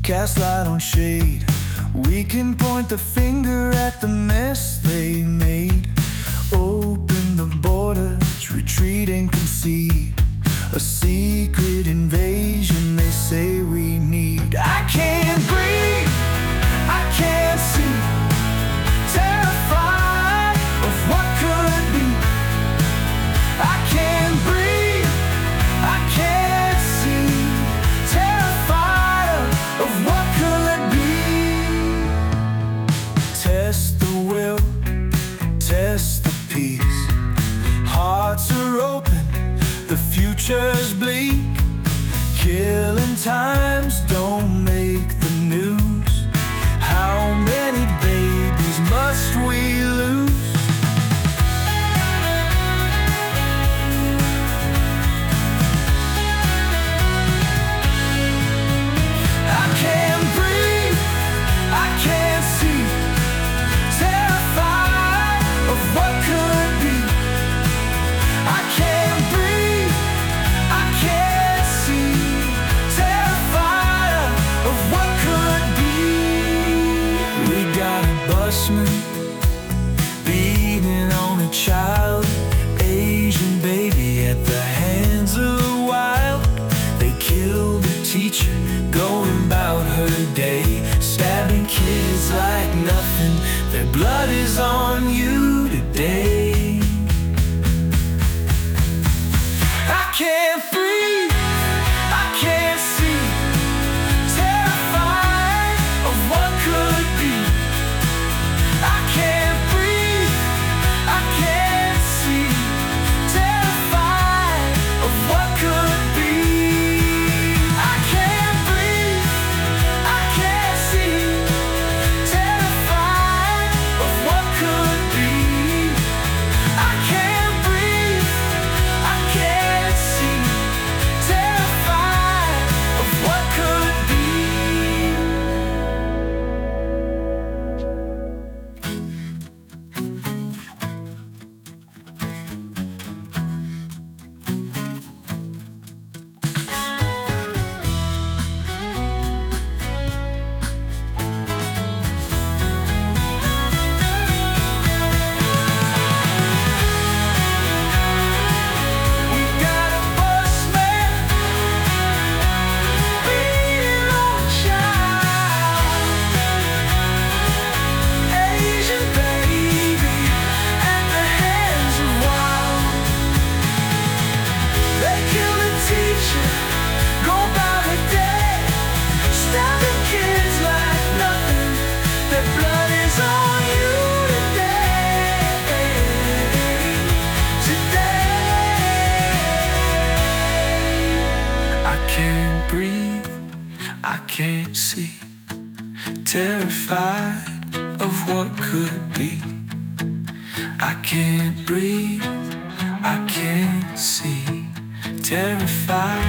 cast light on shade. We can point the finger at the mess they made. Open the borders, retreat and concede. A secret invasion they say we need. I can't breathe, I can't see. Terrified of what could be. I can't breathe, I can't see. Terrified of what could be. Test the will, test the peace. Hearts are open, the future's bleak. Killing times don't make the news. How many babies must we lose? I can't breathe, I can't see. Terrified of what could be. I can't breathe, I can't see. Terrified of what could be. We got a busman beating on a child, Asian baby at the hands of the wild. They killed a teacher going about her day, stabbing kids like nothing. Their blood is on you today. I can't breathe, I can't see. Terrified of what could be. I can't breathe, I can't see. Terrified of what could be. I can't breathe, I can't see. Terrified of what could be. I can't breathe, I can't see. Terrified of what could be. We got a busman beating on a child, Asian baby at the hands of wild. They killed a teacher, go about her day, stabbing kids like nothing. Their blood is on you today. I can't breathe, I can't see. Terrified of what could be. I can't breathe, I can't see. Terrified